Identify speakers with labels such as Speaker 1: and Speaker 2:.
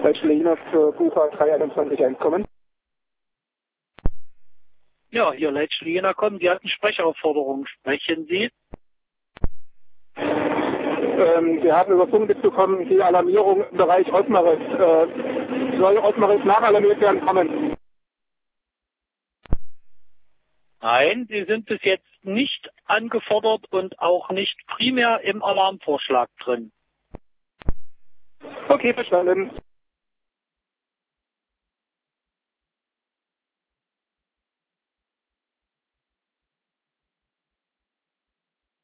Speaker 1: Leitstelle für Bucher 321 einkommen.
Speaker 2: Ja, hier Leitstelle Jena kommen. Sie hatten Sprecheraufforderungen. Sprechen Sie?
Speaker 1: Wir haben über Funk mitbekommen, die Alarmierung im Bereich Osmaris. Soll Osmaris nachalarmiert werden kommen?
Speaker 2: Nein, Sie sind bis jetzt nicht angefordert und auch nicht primär im Alarmvorschlag drin.
Speaker 1: Okay, verstanden.